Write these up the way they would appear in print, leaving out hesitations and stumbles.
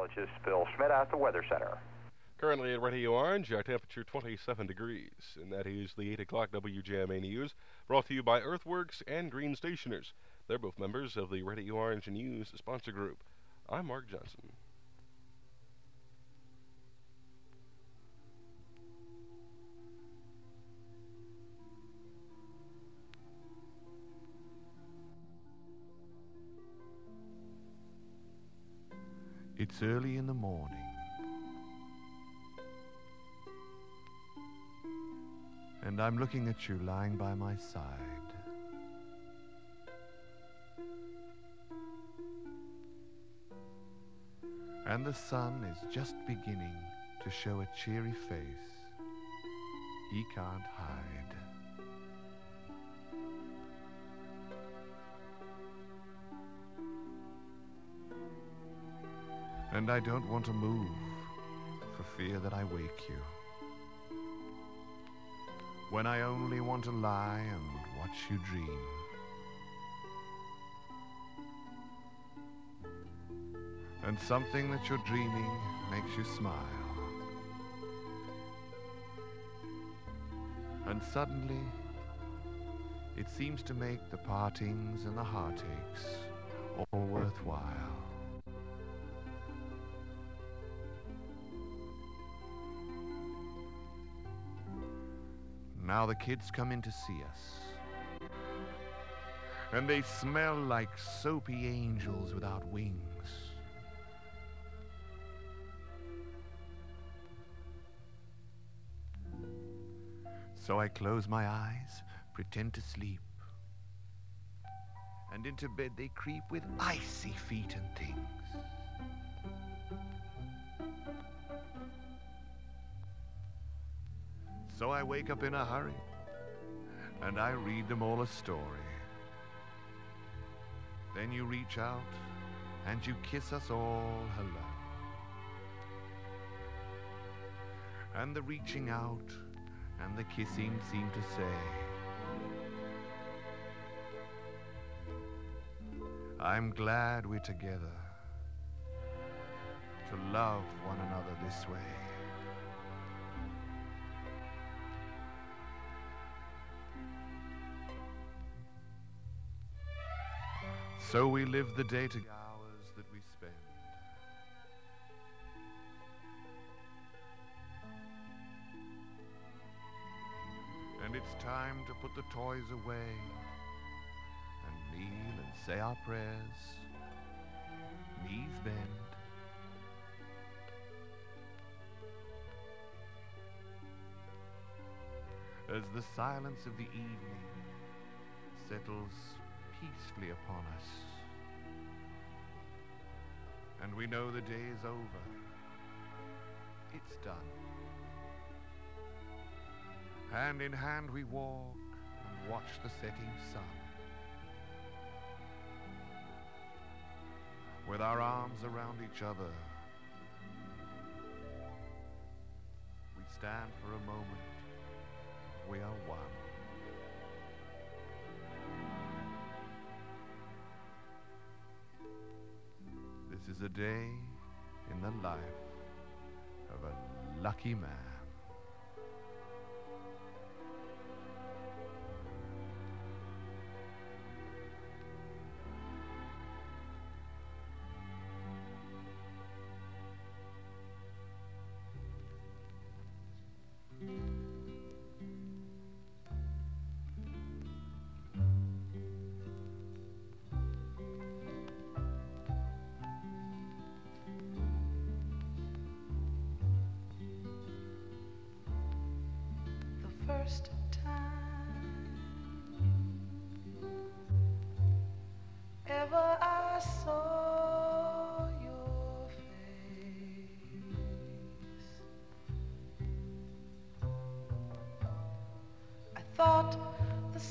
Meteorologist Phil Schmidt at the Weather Center. Currently at Radio Orange, our temperature 27 degrees, and that is the 8 o'clock WJMA News, brought to you by Earthworks and Green Stationers. They're both members of the Radio Orange News sponsor group. I'm Mark Johnson. It's early in the morning. And I'm looking at you lying by my side. And the sun is just beginning to show a cheery face he can't hide. And I don't want to move for fear that I wake you, when I only want to lie and watch you dream. And something that you're dreaming makes you smile. And suddenly, it seems to make the partings and the heartaches all worthwhile. Now the kids come in to see us, and they smell like soapy angels without wings. So I close my eyes, pretend to sleep, and into bed they creep with icy feet and things. So I wake up in a hurry, and I read them all a story. Then you reach out, and you kiss us all hello. And the reaching out and the kissing seem to say, I'm glad we're together to love one another this way. So we live the day together, hours that we spend. And it's time to put the toys away and kneel and say our prayers, knees bend. As the silence of the evening settles peacefully upon us, and we know the day is over. It's done. Hand in hand we walk and watch the setting sun, with our arms around each other. We stand for a moment. We are one. This is a day in the life of a lucky man. First time ever I saw your face, I thought the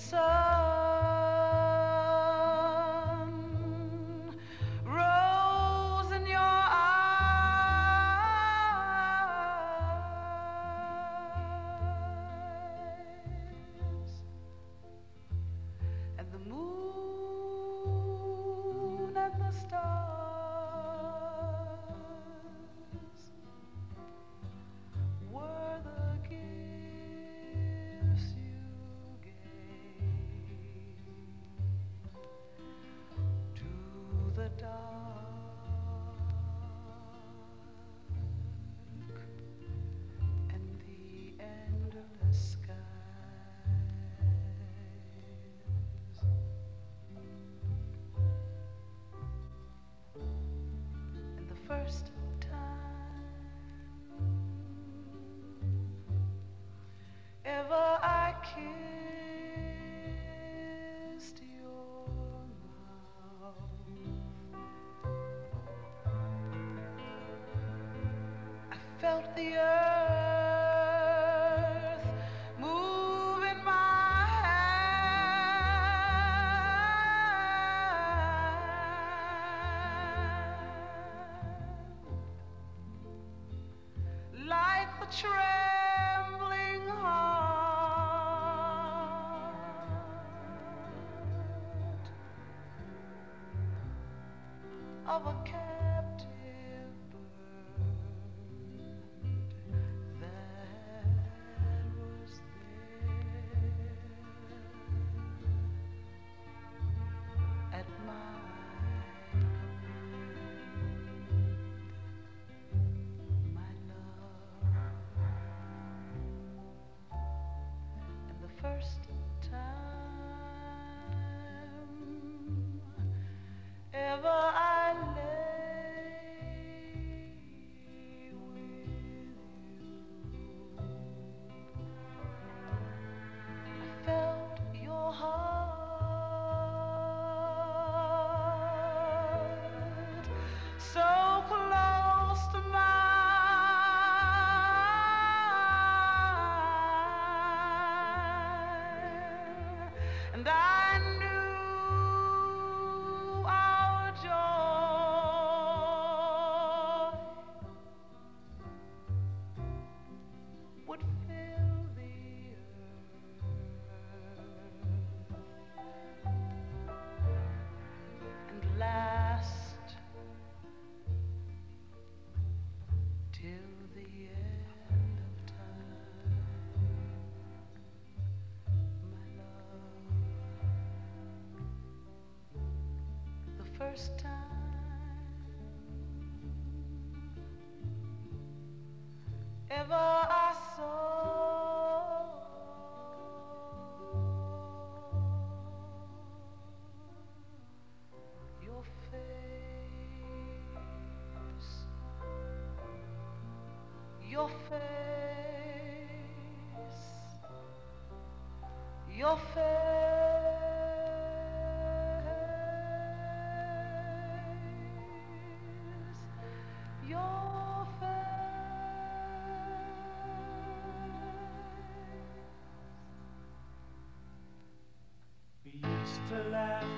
sun rose in your eyes, and the moon and the stars first time ever I kissed your mouth, I felt the earth move in my like the trembling heart of a captive bird that was there at my first time ever I lay with you, I felt your heart so close to mine. And I knew our joy would fill the earth and last till the end of time. First time ever I saw your face, your face, your face. Your face. We used to laugh,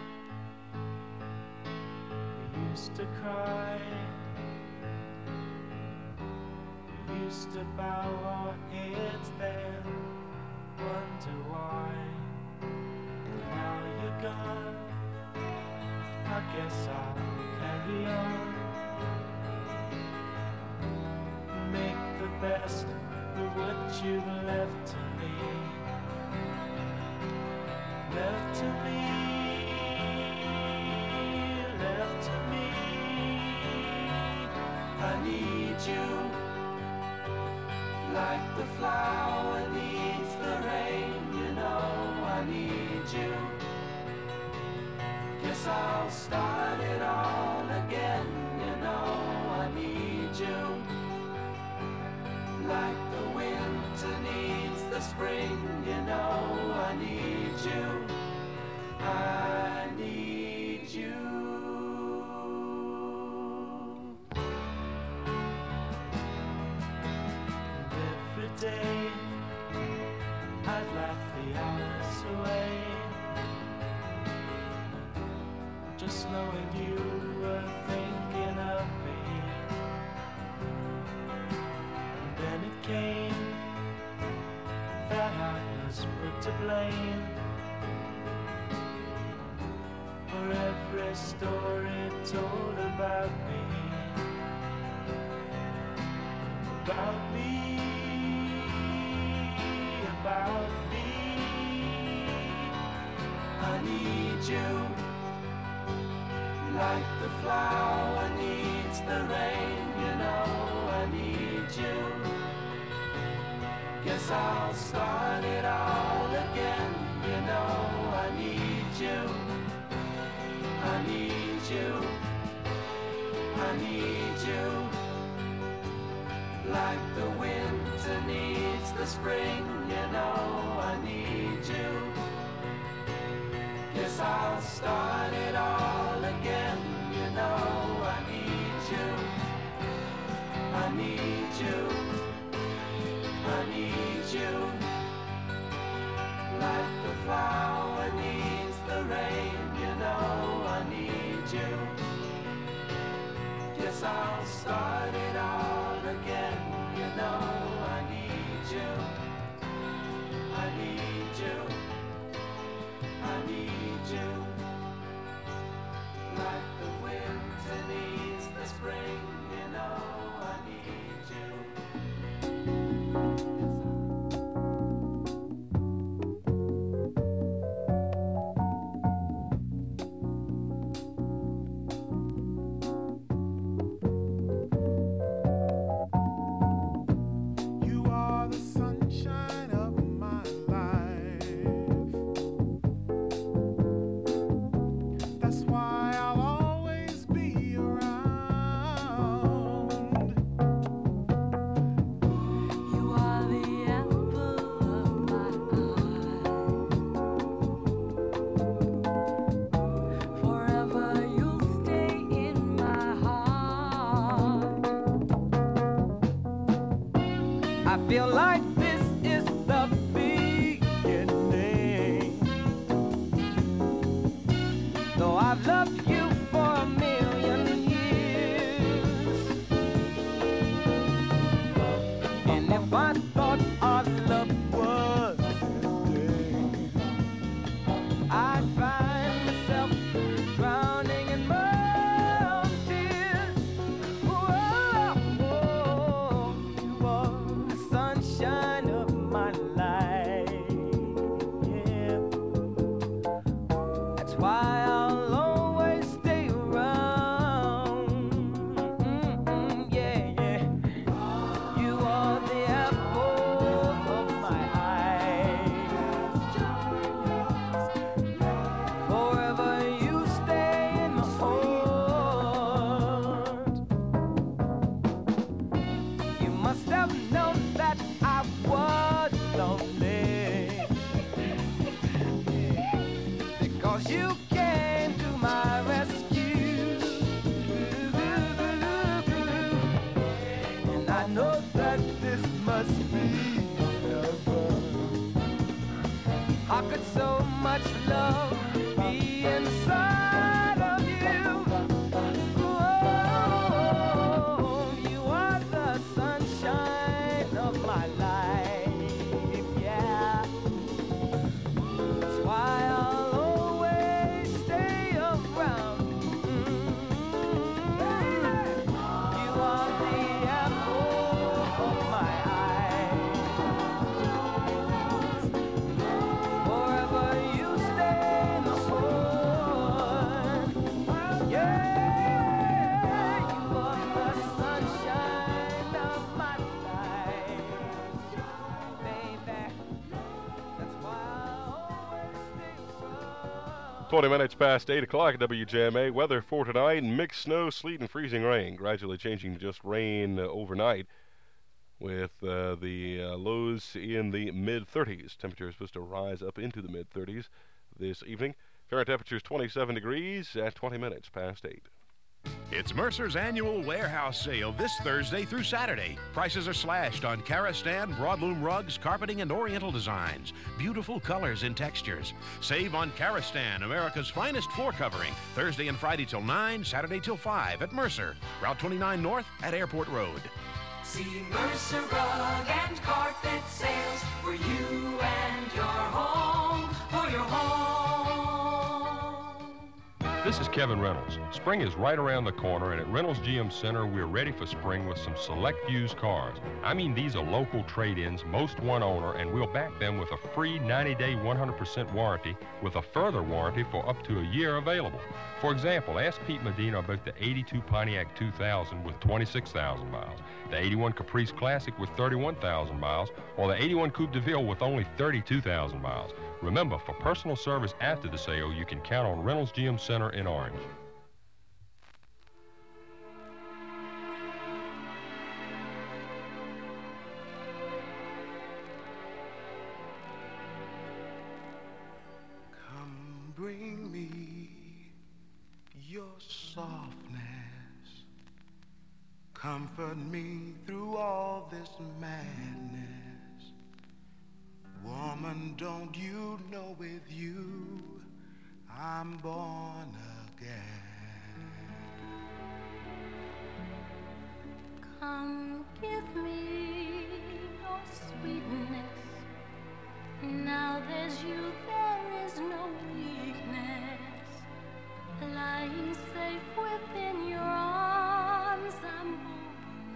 we used to cry, we used to bow our heads then, wonder why. And now you're gone, I guess I'll carry on. Make the best of what you've left to me. Left to me, left to me. I need you, like the flower needs the rain. You know I need you. Guess I'll start it all again. You know I need you. Like the winter needs the spring, you know I need you. I need you. And every day I'd laugh the hours away, just knowing you were thinking of me. Then it came that I was put to blame for every story told about me. About me, about me. I need you, like the flower needs the rain. You know I need you. Guess I'll start it all again. You know I need you. I need you. I I need you. Like the winter needs the spring, you know I need you. Guess I'll start it all again, you know I need you. I need you. I need you. Like the flower needs the rain, you know I need you. Guess I'll start it all again, you know I need you. I need you. I need you. Like the winter needs the spring, you know I need you. You are the sunshine of my life. That's why I'll always be around. You are the apple of my eye. Forever you'll stay in my heart. I feel like this is the beginning. Though I've loved you for a million years. And if I thought our love was ending, I'd find myself drowning in my own tears. Whoa, you are the sunshine of my life. Yeah. That's why I'll always stay around. Yeah, yeah. You are the apple of my eye. Forever you stay in my heart. You must have known that I was lonely, because you came to my rescue. And I know that this must be heaven. How could so much love be inside of you? Oh, you are the sunshine of my life, yeah. That's why I'll always stay around. You are the apple of my eye. Forever you stay in my heart. Yeah, you are the sunshine of my life, baby. That's why I'll always stay around. 20 minutes past 8 o'clock at WJMA. Weather for tonight: mixed snow, sleet, and freezing rain. Gradually changing to just rain overnight, with the lows in the mid-30s. Temperature is supposed to rise up into the mid-30s this evening. Current temperature is 27 degrees at 20 minutes past 8. It's Mercer's annual warehouse sale this Thursday through Saturday. Prices are slashed on Karastan, broadloom rugs, carpeting, and oriental designs. Beautiful colors and textures. Save on Karastan, America's finest floor covering. Thursday and Friday till 9, Saturday till 5 at Mercer, Route 29 North at Airport Road. See Mercer Rug and Carpet Sales for you and your home, for your home. This is Kevin Reynolds. Spring is right around the corner, and at Reynolds GM Center, we're ready for spring with some select used cars. I mean, these are local trade-ins, most one owner, and we'll back them with a free 90-day 100% warranty with a further warranty for up to a year available. For example, ask Pete Medina about the 82 Pontiac 2000 with 26,000 miles, the 81 Caprice Classic with 31,000 miles, or the 81 Coupe de Ville with only 32,000 miles. Remember, for personal service after the sale, you can count on Reynolds GM Center in Orange. comfort me through all this madness. Woman, don't you know with you I'm born again? Come give me your sweetness. Now there's you, there is no weakness. Lying safe within your arms, I'm born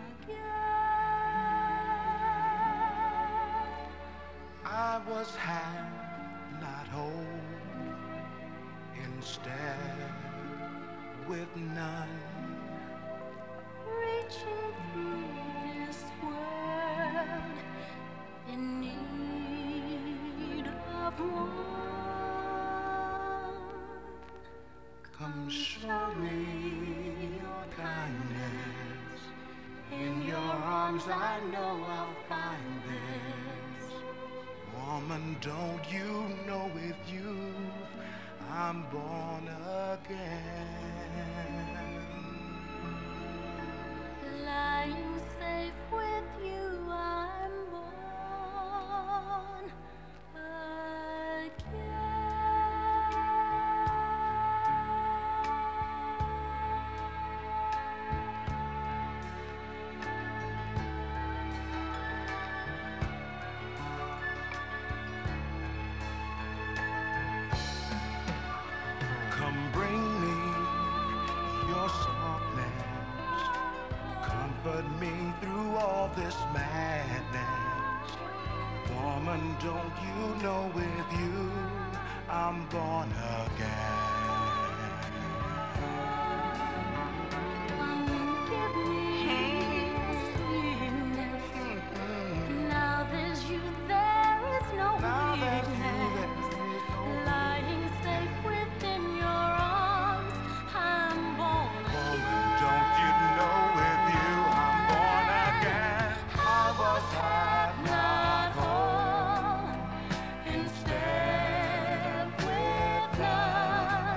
again. I was half, not whole, instead with none. Reaching through this world in need of one. Come show me your kindness. In your arms I know I'll find this. Woman, don't you know with you I'm born again? Lying safe with you, I'm born again. Come bring me your softness. Comfort me through all this madness. Woman, don't you know with you I'm born again? Come give me sweetness. Now there's you, there is no weakness. Lying safe within your arms, I'm born Woman, again. don't you know with you I'm born again? I was half, not whole, in step with none.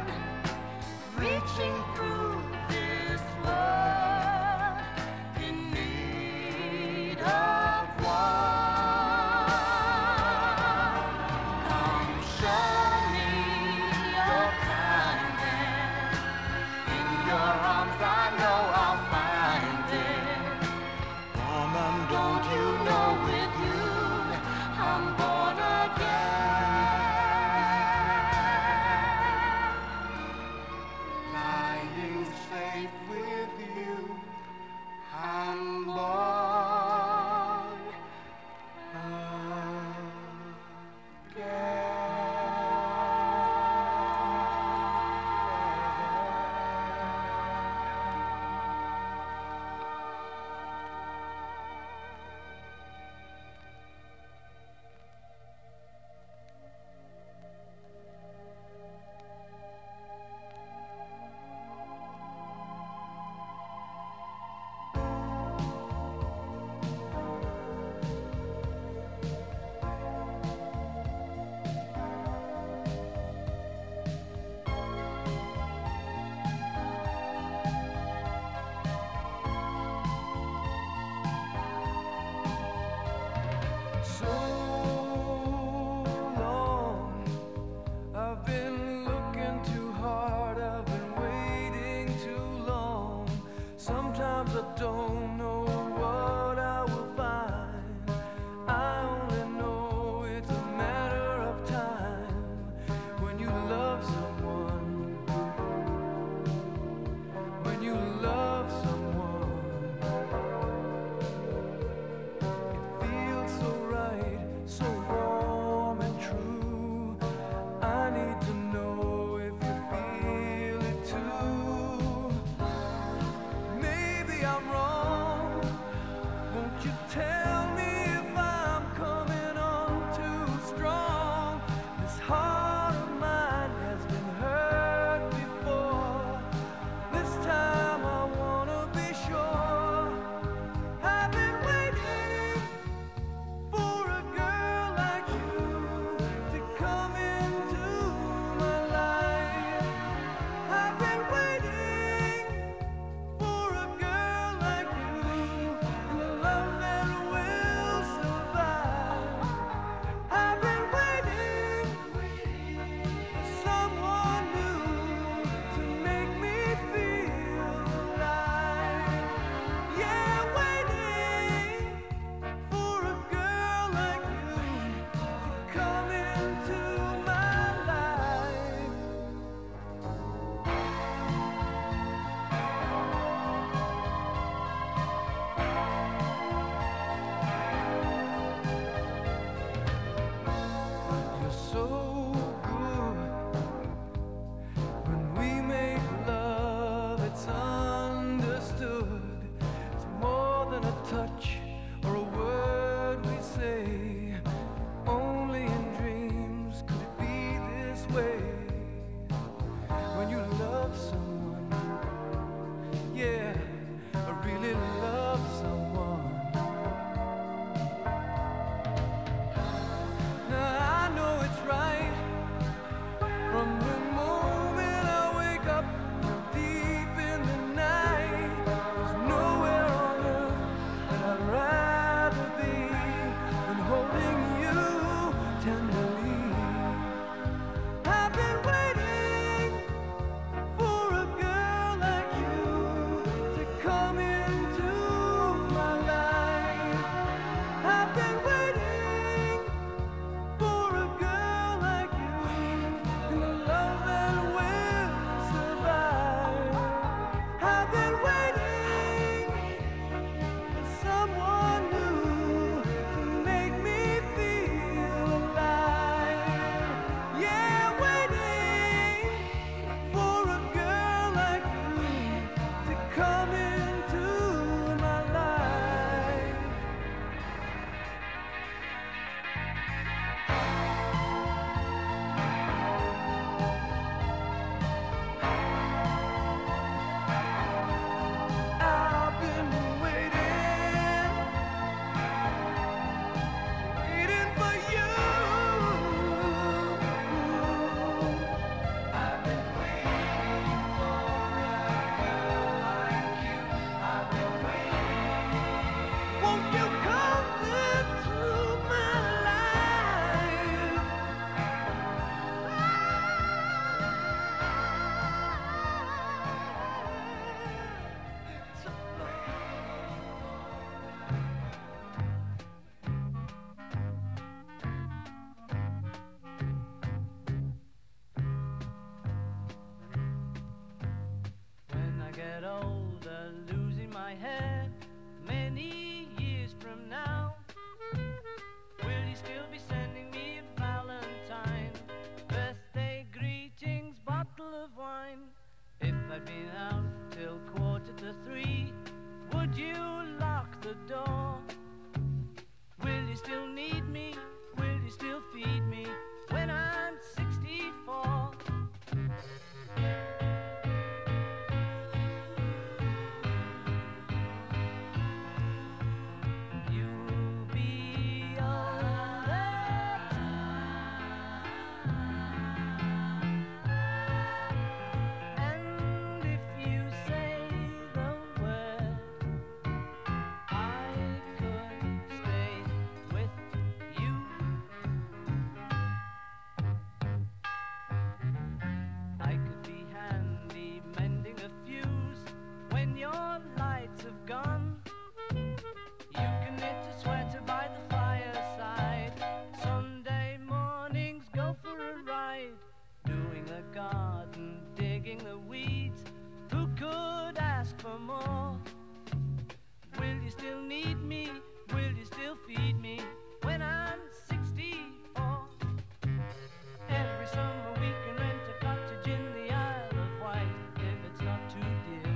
me? Will you still feed me when I'm 64? Every summer we can rent a cottage in the Isle of Wight if it's not too dear.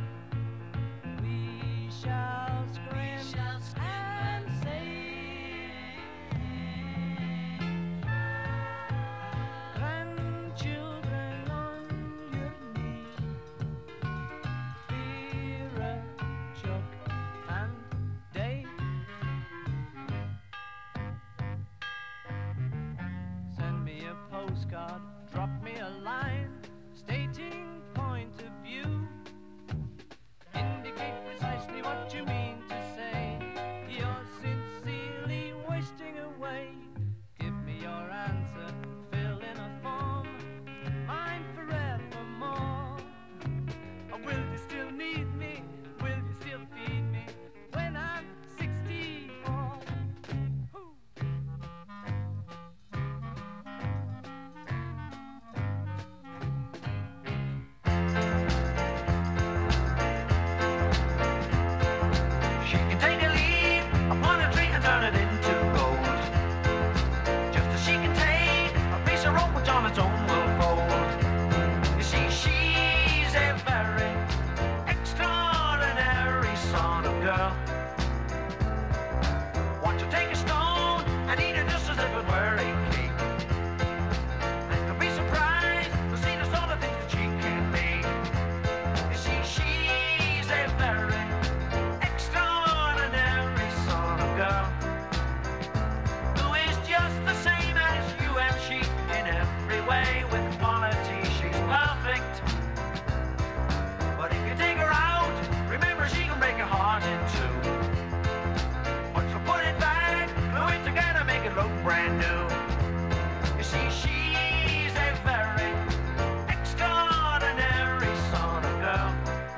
We shall scream and say, grandchildren on your knee, Vera, Chuck and Dave. Send me a postcard, drop me a line, stating point of view. Indicate precisely what you mean to say. You're sincerely wasting away. Give me your answer, fill in a form, mine forevermore. Or will you still need me? Will you still feed me when I'm 64? Hoo. She can take a leaf upon a tree and turn it into gold. Just as she can take a piece of rope which on its own will fold. You see, she's a very extraordinary sort of girl. Want to take a stone and eat it just as if it were a cake. And you'll be surprised to see the sort of things that she can make. You see, she's a very extraordinary sort of girl who is just the same as you and she in every way. With quality, she's perfect. But if you take her out, remember she can break your heart in two. But she'll put it back, glue it together, make it look brand new. You see, she's a very extraordinary sort of girl.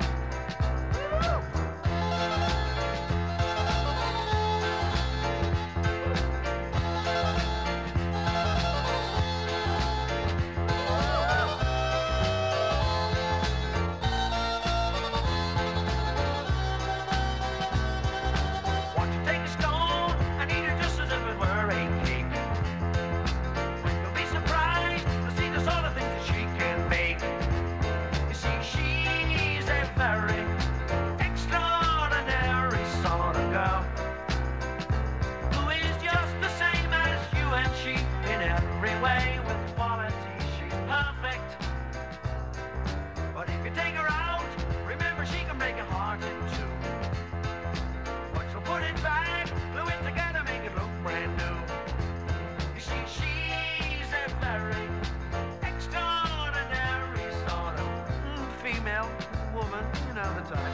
Want to take a stone and eat it just as if it were a cake. You'll be surprised to see the sort of things that she can make. You see, she's a very extraordinary sort of girl who is just the same as you and she in every way. With quality, she's perfect. But if you take her out, remember she can break your heart in two. But she'll put it back, glue it together, make it look brand new. You see, she's a very extraordinary sort of female woman, you know the type.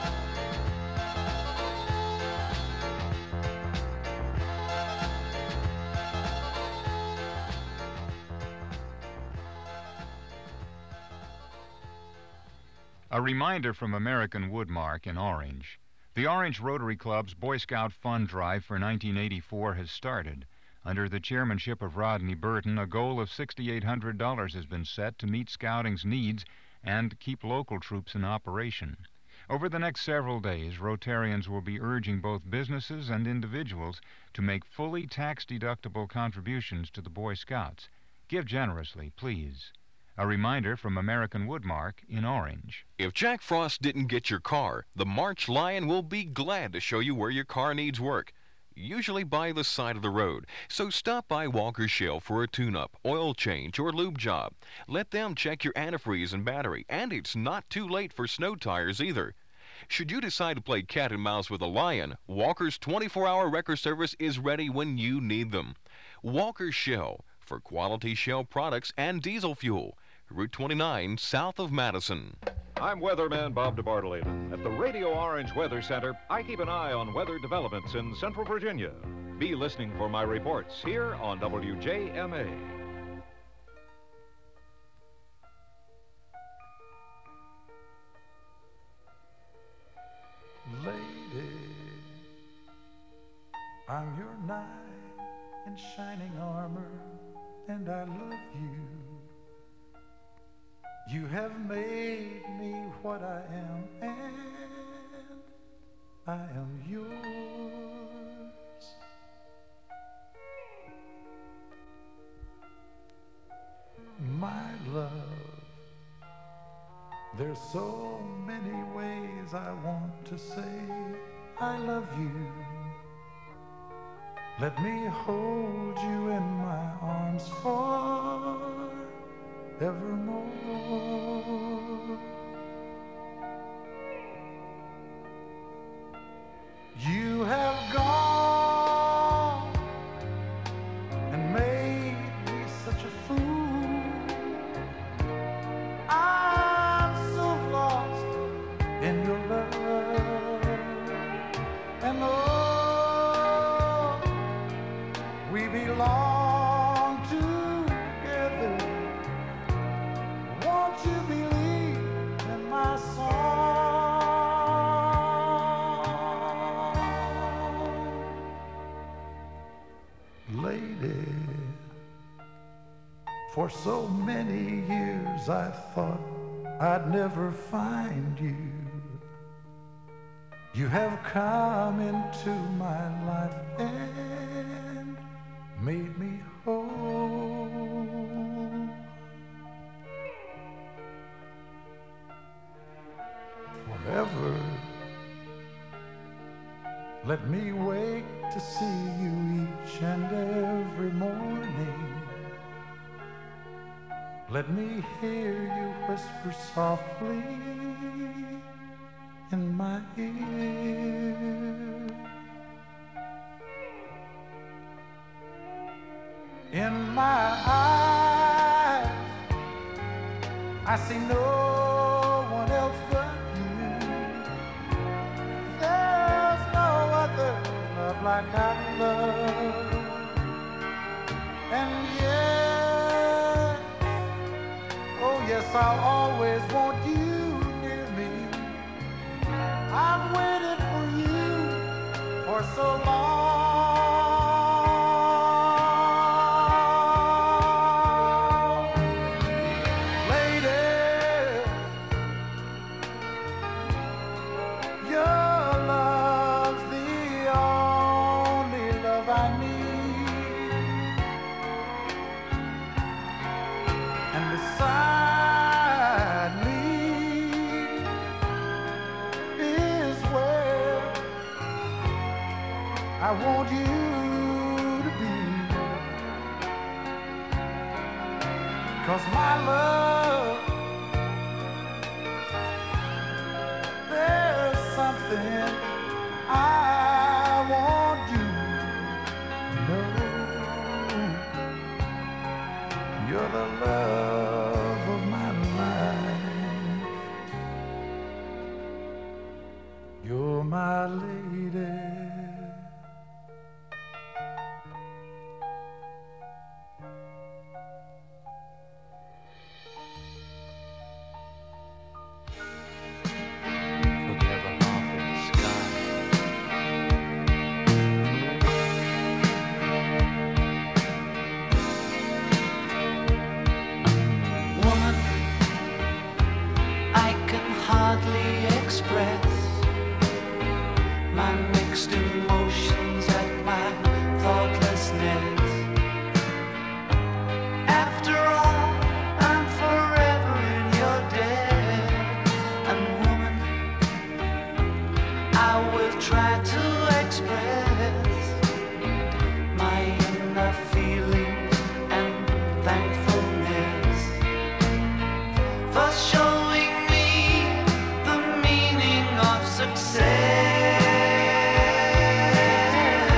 A reminder from American Woodmark in Orange. The Orange Rotary Club's Boy Scout Fund Drive for 1984 has started. Under the chairmanship of Rodney Burton, a goal of $6,800 has been set to meet Scouting's needs and keep local troops in operation. Over the next several days, Rotarians will be urging both businesses and individuals to make fully tax-deductible contributions to the Boy Scouts. Give generously, please. A reminder from American Woodmark in Orange. If Jack Frost didn't get your car, the March Lion will be glad to show you where your car needs work. Usually by the side of the road. So stop by Walker Shell for a tune-up, oil change, or lube job. Let them check your antifreeze and battery, and it's not too late for snow tires either. Should you decide to play cat and mouse with a Lion, Walker's 24-hour wrecker service is ready when you need them. Walker Shell, for quality Shell products and diesel fuel. Route 29, south of Madison. I'm Weatherman Bob DeBartoleta. At the Radio Orange Weather Center, I keep an eye on weather developments in Central Virginia. Be listening for my reports here on WJMA. Lady, I'm your knight in shining armor, and I love you. You have made me what I am, and I am yours. There's so many ways I want to say I love you. Let me hold you in my arms forevermore. You have gone and made me such a fool. I'm so lost in your love. And oh, we belong together. Won't you believe in my song? Lady, for so many years I thought I'd never find you. You have come into my life and made me whole. Forever, let me wake to see you each and every morning. Let me hear you whisper softly in my ear. In my eyes, I see no one else but you. There's no other love like our love. And yes, oh yes, I'll always want you near me. I've waited for you for so long. Lady, your love's the only love I need. And beside me is where I want you to be. 'Cause my love, there's something I want you to know. You're the love of my life. You're my lady. Woman, I can hardly express my mixed emotions at my thoughtlessness. After all, I'm forever in your debt. And woman, I will try to express my inner feelings and thankfulness for showing me the meaning of success.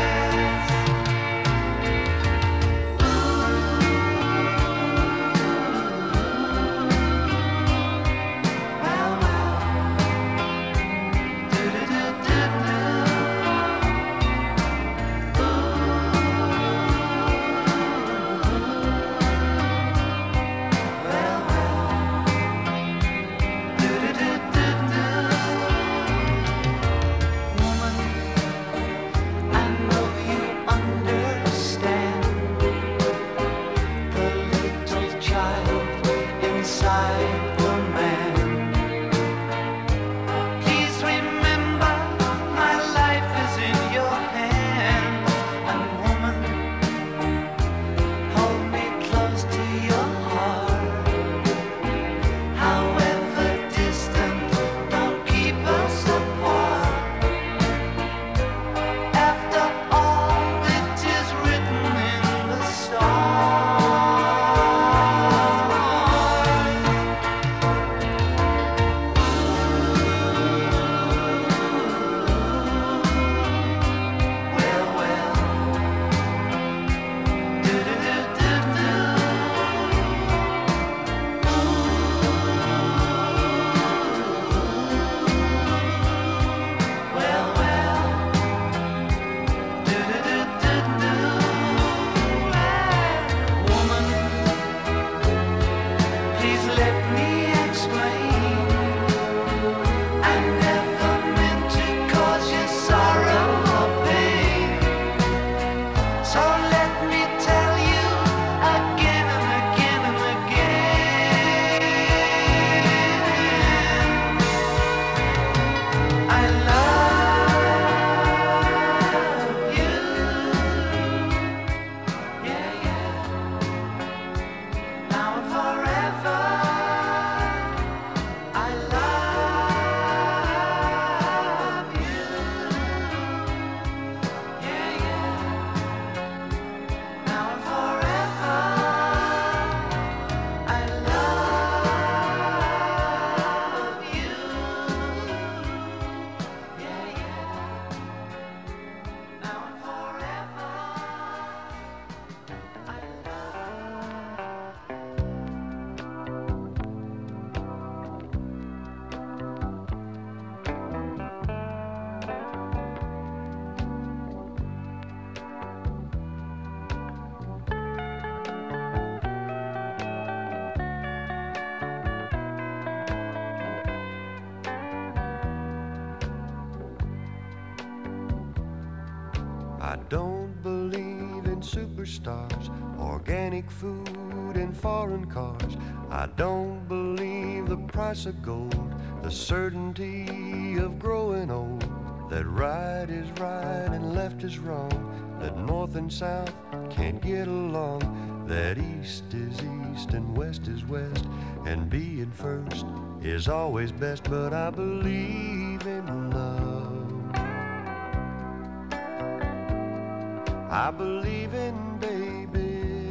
I don't believe in superstars, organic food and foreign cars. I don't believe the price of gold, the certainty of growing old, that right is right and left is wrong, that north and south can't get along, that east is east and west is west, and being first is always best. But I believe in love. I believe in babies.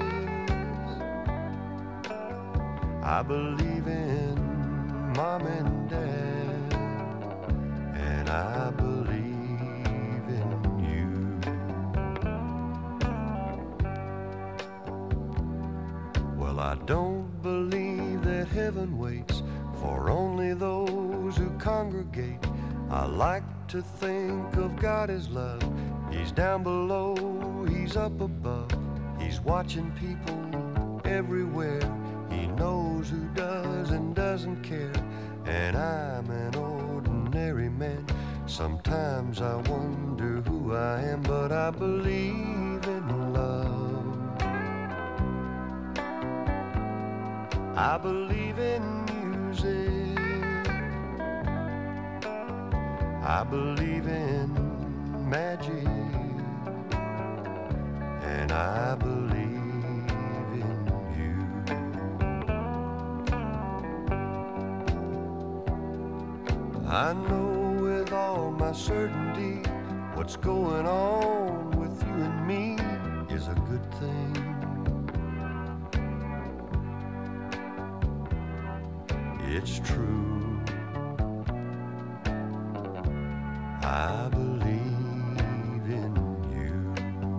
I believe in mom and dad. And I believe in you. Well, I don't believe that heaven waits for only those who congregate. I like to think of God as love. He's down below, he's up above. He's watching people everywhere. He knows who does and doesn't care. And I'm an ordinary man. Sometimes I wonder who I am, but I believe in love. I believe in music. I believe in magic. And I believe in you. I know with all my certainty what's going on with you and me is a good thing. It's true. I believe in you.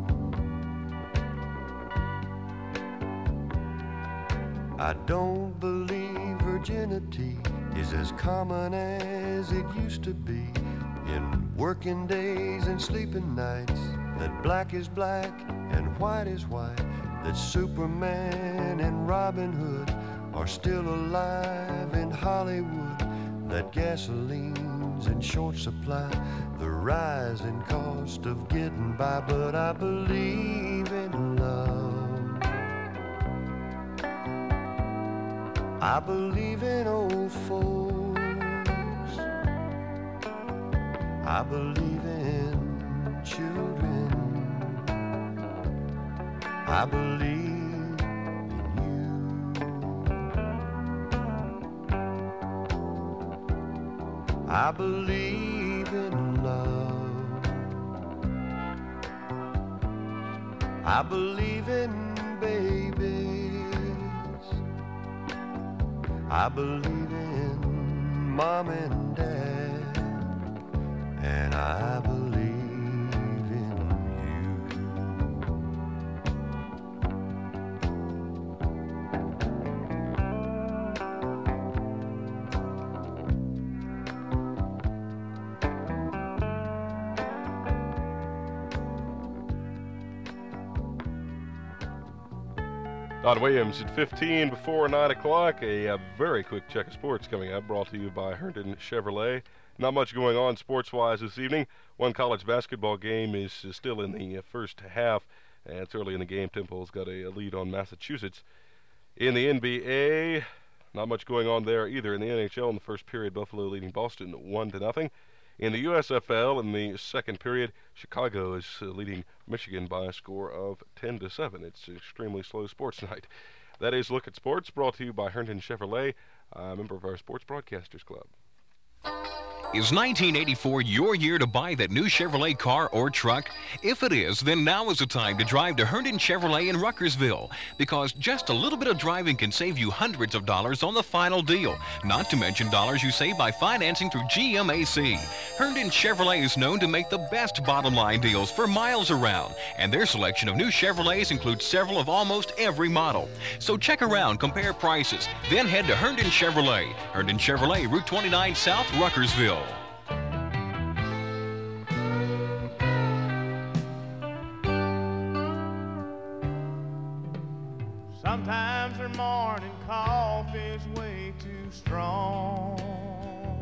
I don't believe virginity is as common as it used to be. In working days and sleeping nights, that black is black and white is white, that Superman and Robin Hood are still alive in Hollywood, that gasoline's in short supply, the rising cost of getting by. But I believe in love. I believe in old folks. I believe in children. I believe I believe in love. I believe in babies. I believe in mom and dad. And I believe in Don Williams at 15 before 9 o'clock. A very quick check of sports coming up, brought to you by Herndon Chevrolet. Not much going on sports-wise this evening. One college basketball game is still in the first half, and it's early in the game. Temple's got a lead on Massachusetts. In the NBA, not much going on there either. In the NHL, in the first period, Buffalo leading Boston 1-0. In the USFL, in the second period, Chicago is leading Michigan by a score of 10-7. It's extremely slow sports night. That is Look at Sports, brought to you by Herndon Chevrolet, a member of our Sports Broadcasters Club. Is 1984 your year to buy that new Chevrolet car or truck? If it is, then now is the time to drive to Herndon Chevrolet in Ruckersville, because just a little bit of driving can save you hundreds of dollars on the final deal, not to mention dollars you save by financing through GMAC. Herndon Chevrolet is known to make the best bottom line deals for miles around, and their selection of new Chevrolets includes several of almost every model. So check around, compare prices, then head to Herndon Chevrolet. Herndon Chevrolet, Route 29 South, Ruckersville. Sometimes her morning coffee's way too strong,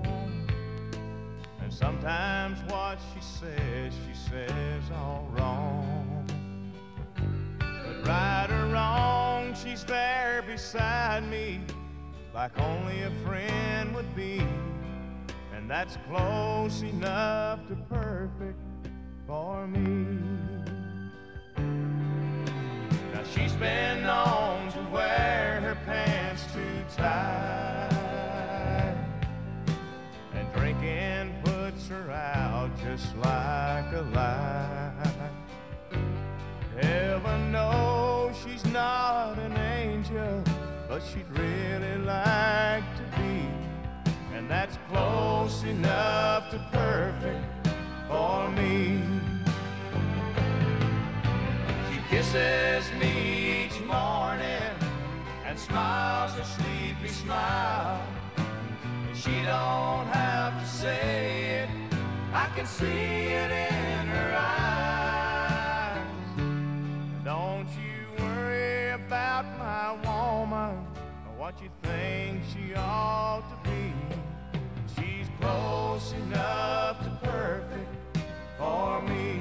and sometimes what she says all wrong. Right or wrong, she's there beside me, like only a friend would be. And that's close enough to perfect for me. Now she's been known to wear her pants too tight, and drinking puts her out just like a light. Heaven knows she's not an angel, but she'd really like to be. And that's close enough to perfect for me. She kisses me each morning and smiles a sleepy smile. And she don't have to say it, I can see it in her eyes. Don't you worry about my woman or what you think she ought to be. She's close enough to perfect for me.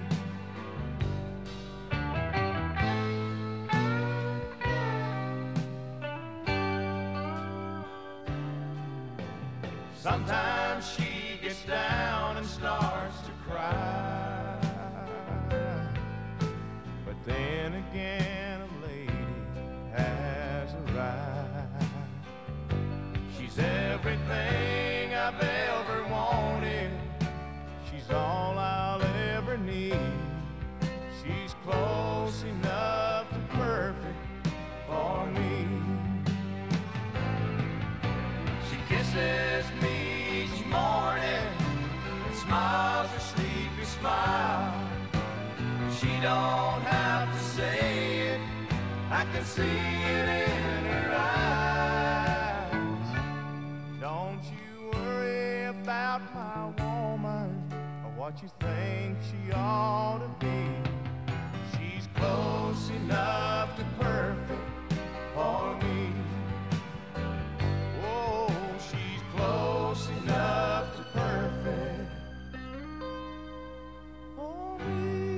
Sometimes she gets down and starts to cry, but then again a lady has arrived. She's everything I've ever wanted, she's all I'll ever need. She's close enough to perfect for me. She kisses me each morning and smiles a sleepy smile. She don't have to say it, I can see it in her eyes. Don't you worry about my woman or what you think she ought to be. She's close enough to perfect for me. Oh, she's close enough to perfect for me.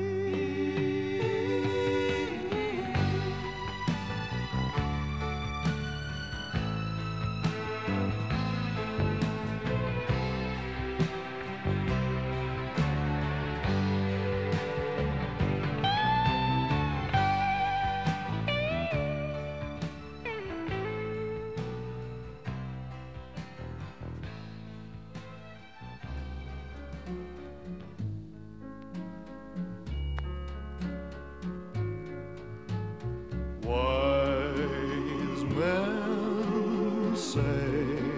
Wise men say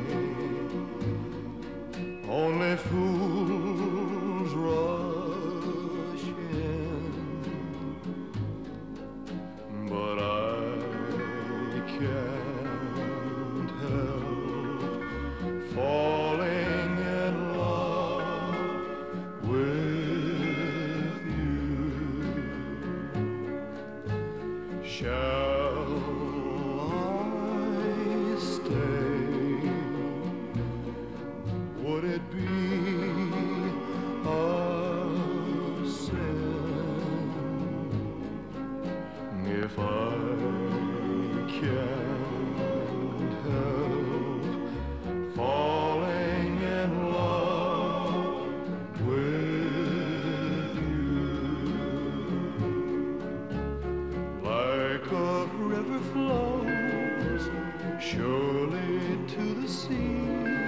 only fools rush in, but I can't help falling in love with you. Shall I stay? Would it be a sin if I can't help falling in love with you? Like a river flows surely to the sea,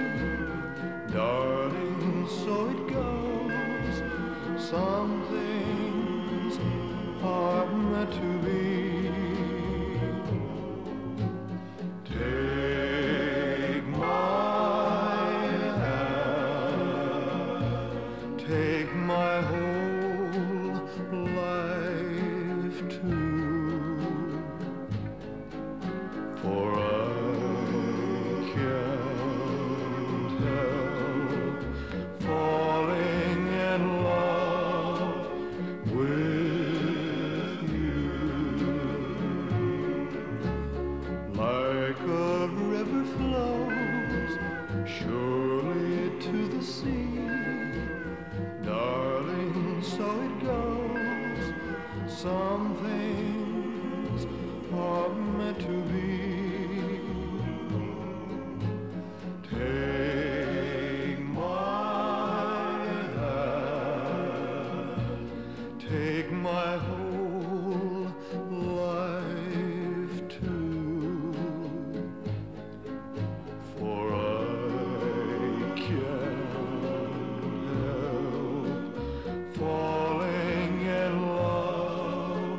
darling, so it goes. Some things are meant to be. Take my hand, take my whole life too, for I can't help falling in love with you. Like a river flows surely to the sea, darling, so it goes. Some things are meant to be. Take my hand, take my whole life too, for I can't help falling in love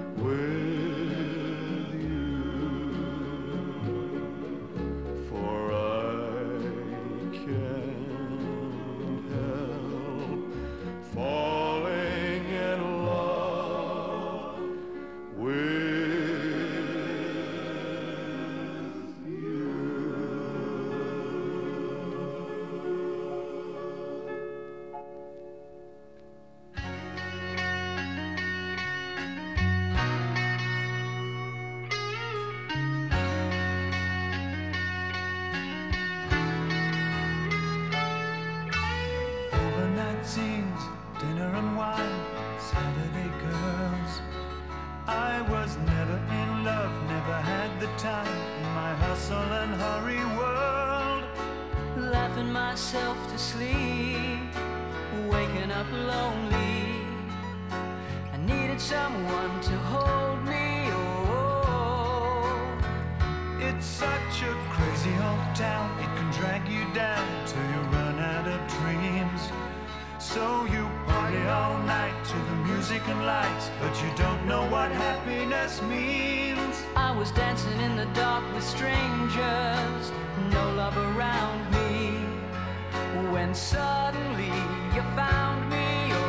with you, for I can't help falling in love with you. Overnight scenes, dinner and wine, Saturday girls. I was never in love, never had the time in my hustle and hurry world. Laughing myself to sleep, waking up lonely. I needed someone to hold me. Oh, It's such a crazy old town, it can drag you down till you run out of dreams. So you party all night to the music and lights, but you don't know what happiness means. I was dancing in the dark with strangers, no love around me. When suddenly you found me.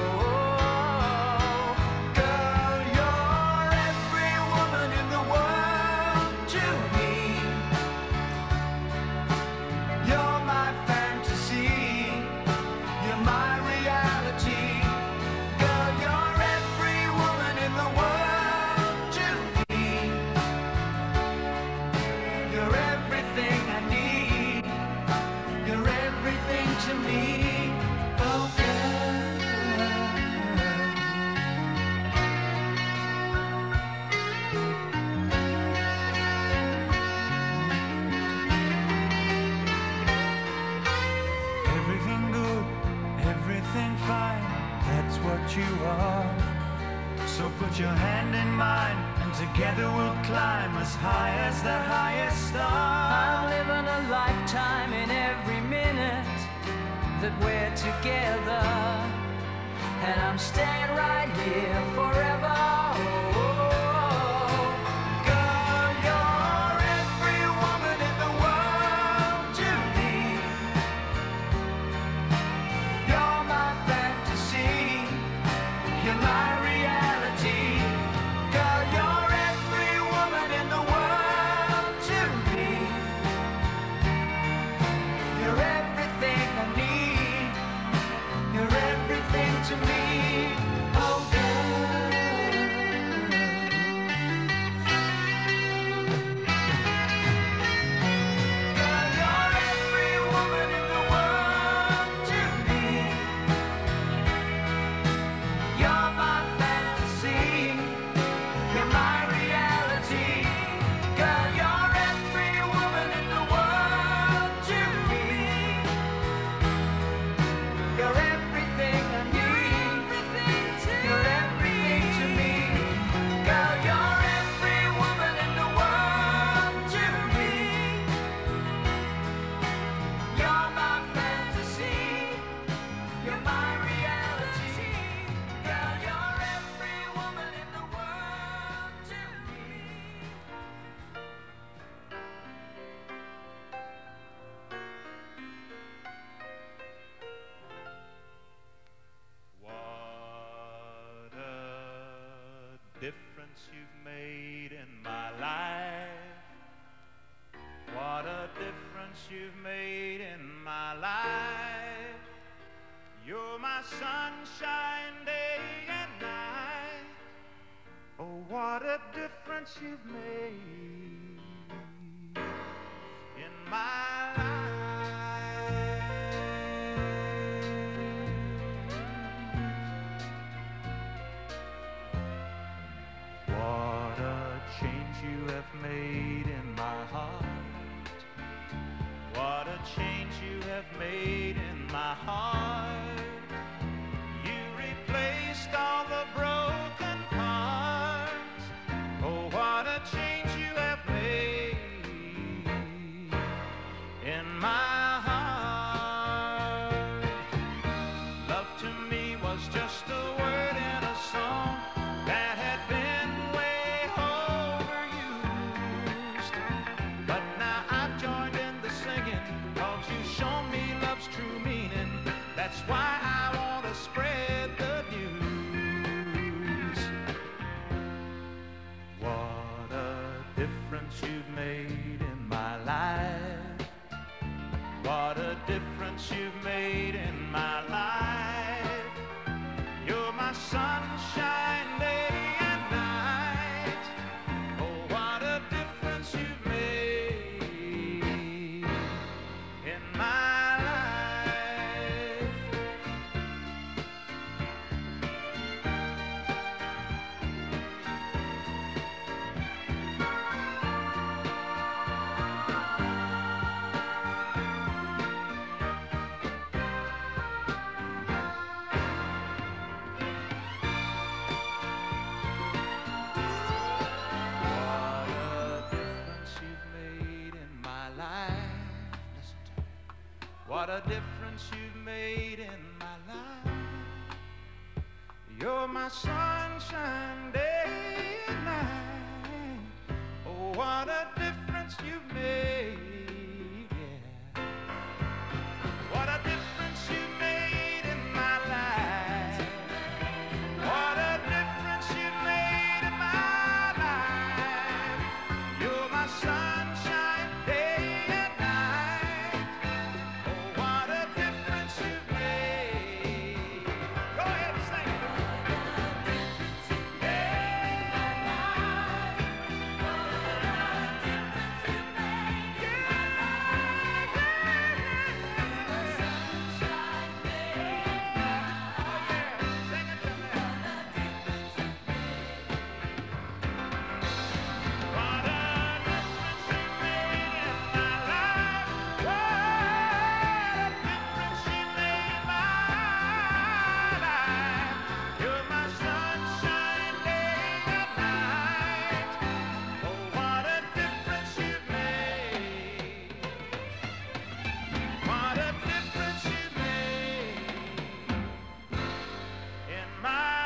Oh, Girl, you're every woman in the world to me. You're my fantasy, you're my reality. Girl, you're every woman in the world to me. You're everything I need, you're everything to me. Oh, girl. Everything good, everything fine, that's what you are. So put your hand in mine, and together we'll climb as high as the highest star. I'm living a lifetime in every minute that we're together, and I'm staying right here forever. Oh, Girl, you're every woman in the world to me. You're my fantasy, you're my reality. Girl, you're every woman in the world to me. You're everything I need, you're everything to me. Oh, girl. Girl, you're every woman in the world to me. You're my fantasy, you're my reality. Girl, you're every woman in the world to me. You're everything I need, you're everything to me. Girl, you're every woman in the world to me. You're my fantasy, you're my reality. Girl, you're every woman in the world to me. What a difference you've made in my life. What a difference you've made in my life. You're my sunshine day and night. Oh, what a difference you've made in my life. What a change you heart. You replaced all the broken parts. Oh, what a change you have made in my heart. Love to me was just a word in a song that had been way overused. But now I've joined in the singing, 'cause you've shown me love's true meaning. That's why I want to spread the news. What a difference you've made in my life. What a difference you've made in my life. You're my sunshine day and night. Oh, what a difference you've made in my life. What a difference you've made in my life. Listen to me. What a difference you've made in my life. You're my sunshine day and night. Oh, what a difference you've made, yeah. What a difference you've made in my life. What a difference you've made in my life. You're my sunshine day and night. Oh, what a difference you've made. Go ahead and sing it. You're my sunshine day and night. Oh, what a difference you've made. What a difference you've made in my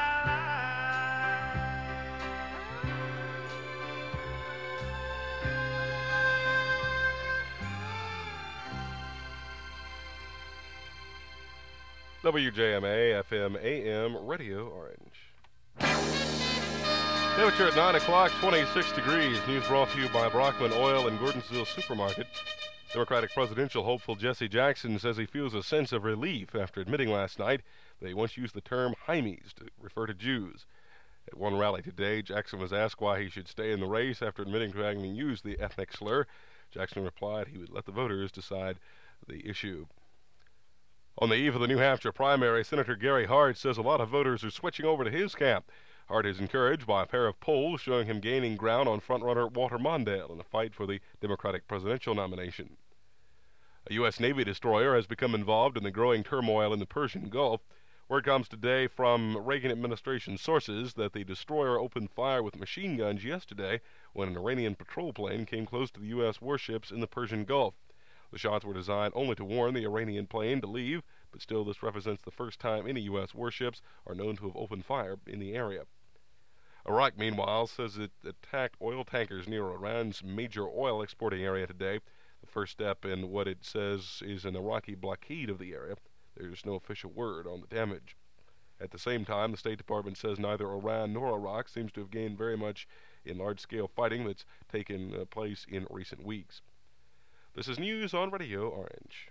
WJMA FM AM Radio Orange. Temperature at 9 o'clock, 26 degrees. News brought to you by Brockman Oil and Gordonsville Supermarket. Democratic presidential hopeful Jesse Jackson says he feels a sense of relief after admitting last night that he once used the term Hymies to refer to Jews. At one rally today, Jackson was asked why he should stay in the race after admitting to having used the ethnic slur. Jackson replied he would let the voters decide the issue. On the eve of the New Hampshire primary, Senator Gary Hart says a lot of voters are switching over to his camp. Hart is encouraged by a pair of polls showing him gaining ground on frontrunner Walter Mondale in the fight for the Democratic presidential nomination. A U.S. Navy destroyer has become involved in the growing turmoil in the Persian Gulf. Word comes today from Reagan administration sources that the destroyer opened fire with machine guns yesterday when an Iranian patrol plane came close to the U.S. warships in the Persian Gulf. The shots were designed only to warn the Iranian plane to leave, but still this represents the first time any U.S. warships are known to have opened fire in the area. Iraq, meanwhile, says it attacked oil tankers near Iran's major oil exporting area today, the first step in what it says is an Iraqi blockade of the area. There's no official word on the damage. At the same time, the State Department says neither Iran nor Iraq seems to have gained very much in large-scale fighting that's taken place in recent weeks. This is News on Radio Orange.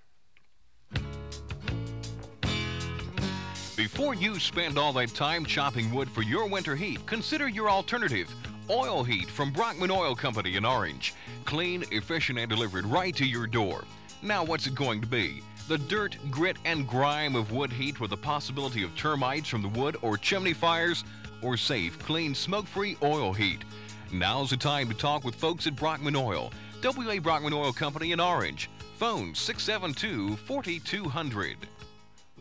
Before you spend all that time chopping wood for your winter heat, consider your alternative. Oil Heat from Brockman Oil Company in Orange. Clean, efficient, and delivered right to your door. Now what's it going to be? The dirt, grit, and grime of wood heat with the possibility of termites from the wood or chimney fires? Or safe, clean, smoke-free oil heat? Now's the time to talk with folks at Brockman Oil. W.A. Brockman Oil Company in Orange. Phone 672-4200.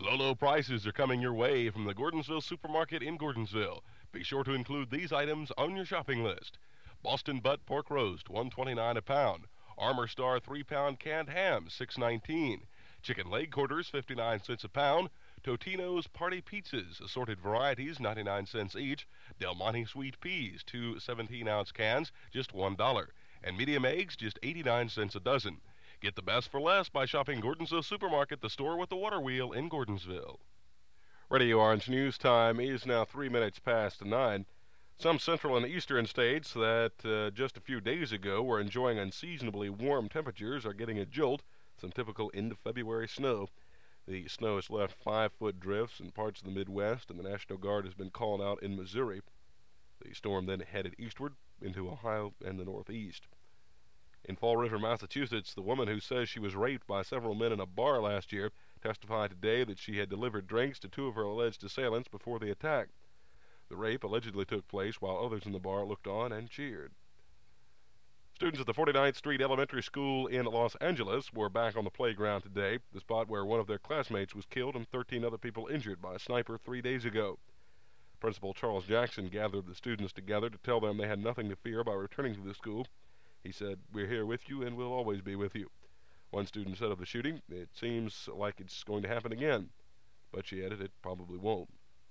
Low prices are coming your way from the Gordonsville Supermarket in Gordonsville. Be sure to include these items on your shopping list. Boston butt pork roast, $1.29 a pound. Armor Star 3-pound canned ham, $6.19. Chicken leg quarters, 59 cents a pound. Totino's Party Pizzas, assorted varieties, 99 cents each. Del Monte Sweet Peas, 2 17-ounce cans, just $1. And medium eggs, just 89 cents a dozen. Get the best for less by shopping Gordonsville Supermarket, the store with the water wheel in Gordonsville. Radio Orange News time is now 3 minutes past 9. Some central and eastern states that just a few days ago were enjoying unseasonably warm temperatures are getting a jolt, some typical end-of-February snow. The snow has left 5-foot drifts in parts of the Midwest, and the National Guard has been called out in Missouri. The storm then headed eastward into Ohio and the Northeast. In Fall River, Massachusetts, the woman who says she was raped by several men in a bar last year testified today that she had delivered drinks to 2 of her alleged assailants before the attack. The rape allegedly took place while others in the bar looked on and cheered. Students at the 49th Street Elementary School in Los Angeles were back on the playground today, the spot where one of their classmates was killed and 13 other people injured by a sniper 3 days ago. Principal Charles Jackson gathered the students together to tell them they had nothing to fear by returning to the school. He said, "We're here with you and we'll always be with you." One student said of the shooting, "It seems like it's going to happen again," but she added it probably won't.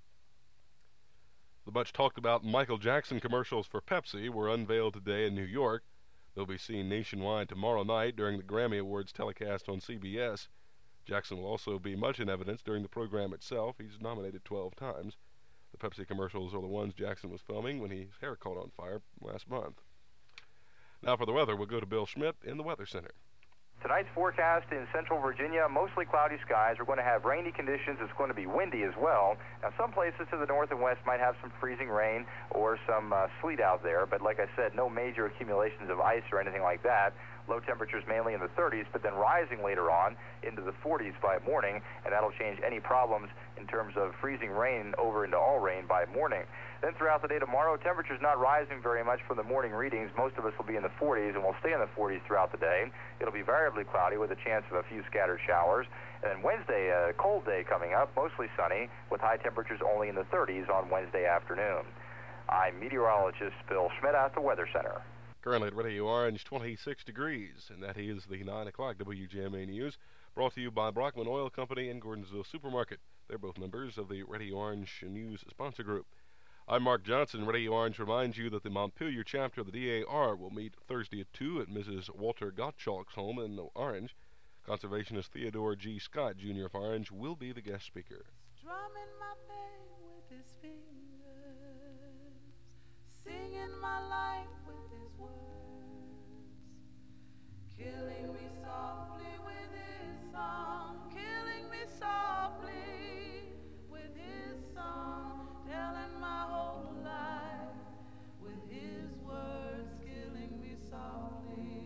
The much talked about Michael Jackson commercials for Pepsi were unveiled today in New York. They'll be seen nationwide tomorrow night during the Grammy Awards telecast on CBS. Jackson will also be much in evidence during the program itself. He's nominated 12 times. The Pepsi commercials are the ones Jackson was filming when his hair caught on fire last month. Now for the weather, we'll go to Bill Schmidt in the Weather Center. Tonight's forecast in central Virginia, mostly cloudy skies. We're going to have rainy conditions. It's going to be windy as well. Now, some places to the north and west might have some freezing rain or some sleet out there, but like I said, no major accumulations of ice or anything like that. Low temperatures mainly in the 30s, but then rising later on into the 40s by morning, and that'll change any problems in terms of freezing rain over into all rain by morning. Then throughout the day tomorrow, temperatures not rising very much from the morning readings. Most of us will be in the 40s, and we'll stay in the 40s throughout the day. It'll be variably cloudy with a chance of a few scattered showers. And then Wednesday, a cold day coming up, mostly sunny, with high temperatures only in the 30s on Wednesday afternoon. I'm meteorologist Bill Schmidt at the Weather Center. Currently at Radio Orange, 26 degrees, and that is the 9 o'clock WJMA News, brought to you by Brockman Oil Company and Gordonsville Supermarket. They're both members of the Radio Orange News sponsor group. I'm Mark Johnson. Radio Orange reminds you that the Montpelier chapter of the DAR will meet Thursday at 2 at Mrs. Walter Gottschalk's home in Orange. Conservationist Theodore G. Scott, Jr. of Orange, will be the guest speaker. Strumming my pain with his fingers, singing my life with his words, killing me softly with his song, killing me softly with his song, telling my whole life with his words, killing me softly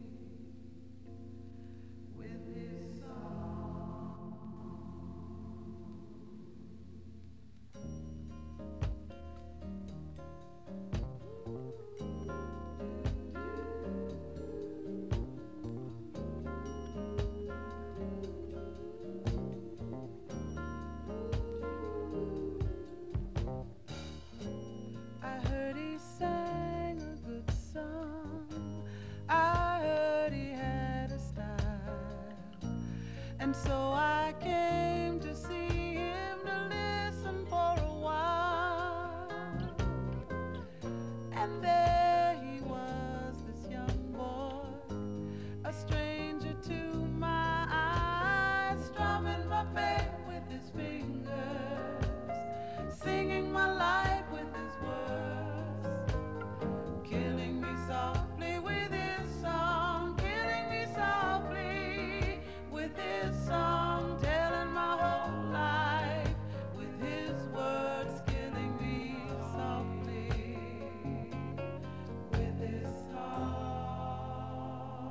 with his song. I heard he sang a good song. I heard he had a style. And so I came to see him to listen for a while. And there he was, this young boy, a stranger to my eyes, strumming my pain with his fingers, singing my life with his words, killing me softly with his song, killing me softly with his song, telling my whole life with his words, killing me softly with his song.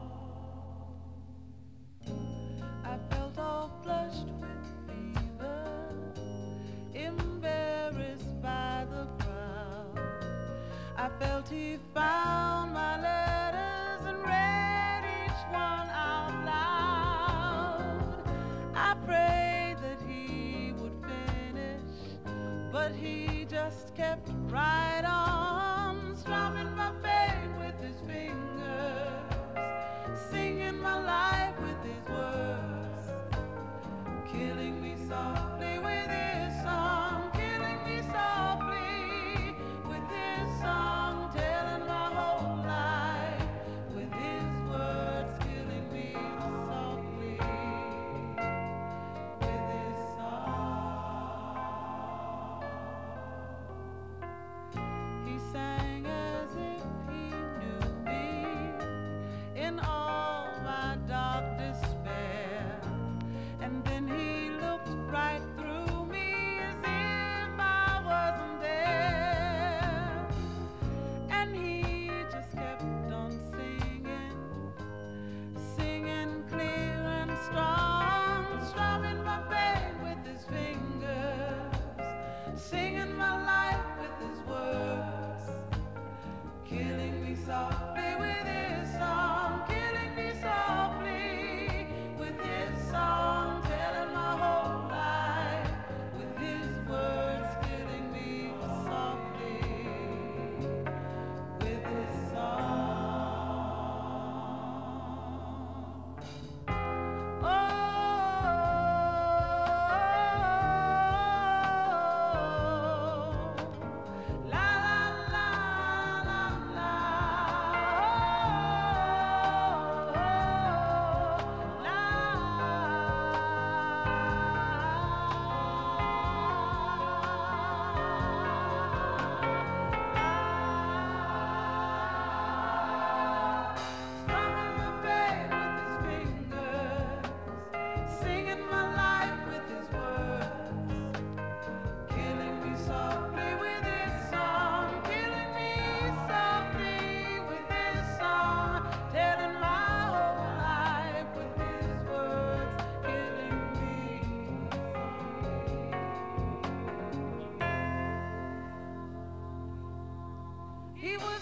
I felt all flushed with fever, embarrassed by the crowd. I felt he found my letters and read each one out loud. I prayed that just kept right on strumming my pain with his fingers, singing my life with his words, killing me softly with his song, killing me softly with his song, telling my whole life with his words, killing me softly with his song. He sang as if he knew me in all my dark despair, and then he looked right through me as if I wasn't there, and he just kept on singing, singing clear and strong, strumming my pain with his fingers, singing my life with his words, killing me softly with his song, killing me softly with his song, telling my whole life with his words, killing me softly with his song. Strumming my pain with his fingers, singing my life with his words, killing me softly with his song, killing me softly with his song, telling my whole life with his words, killing me softly. He was